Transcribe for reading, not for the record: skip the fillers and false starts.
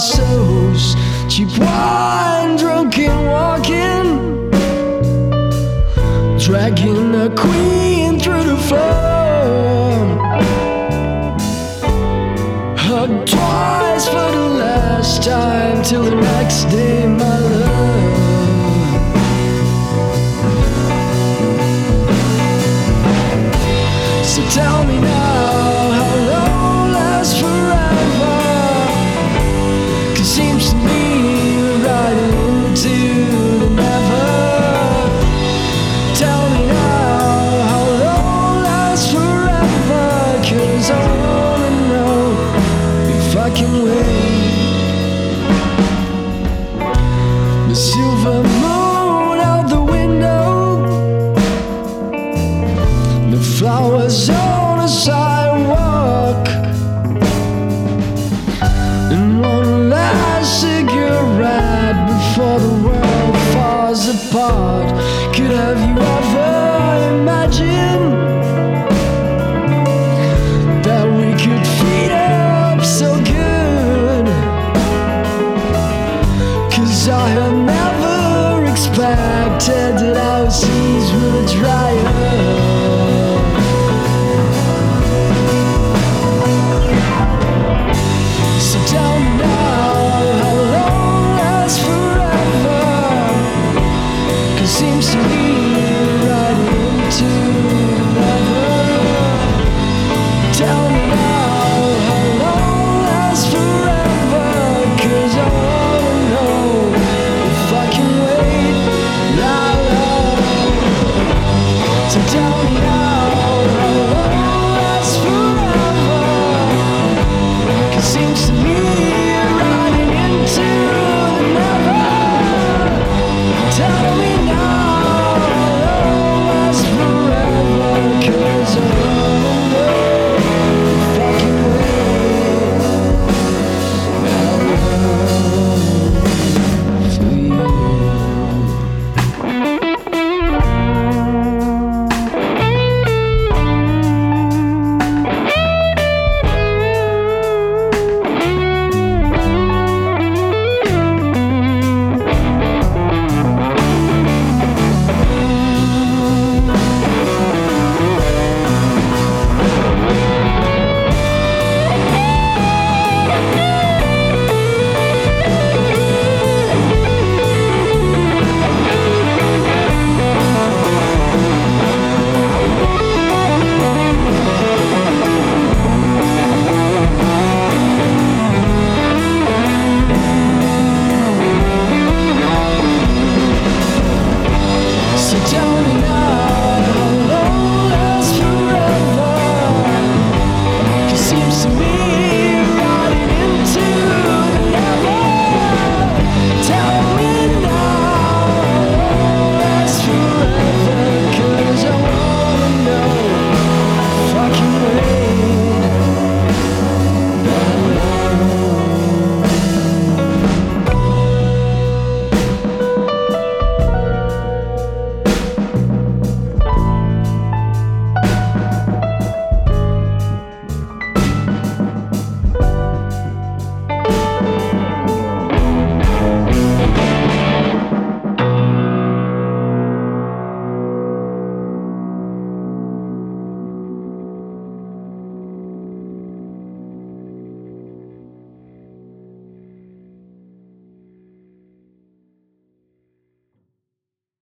souls, cheap wine, drunken walking, dragging a queen through the floor. Hug twice for the last time till the next day, my love. So tell me now, how long lasts forever? 'Cause seems to me we're right into the never. Tell me now, how long lasts forever? 'Cause I wanna know if I can wait. The silver moon out the window, the flowers on the sidewalk, and one last cigarette before the world falls apart. Could have you ever imagined that we could feed up so good? 'Cause I had never expected that our seas would dry up. So tell me now, how long lasts forever? 'Cause seems to me we're right into never. Tell me now, how long lasts forever? 'Cause I wanna know if I can wait that long. So tell me now, how long lasts forever? 'Cause seems to me you're riding into the never. Tell me now, how long lasts forever? 'Cause I wanna know if I can wait that long for you. So tell me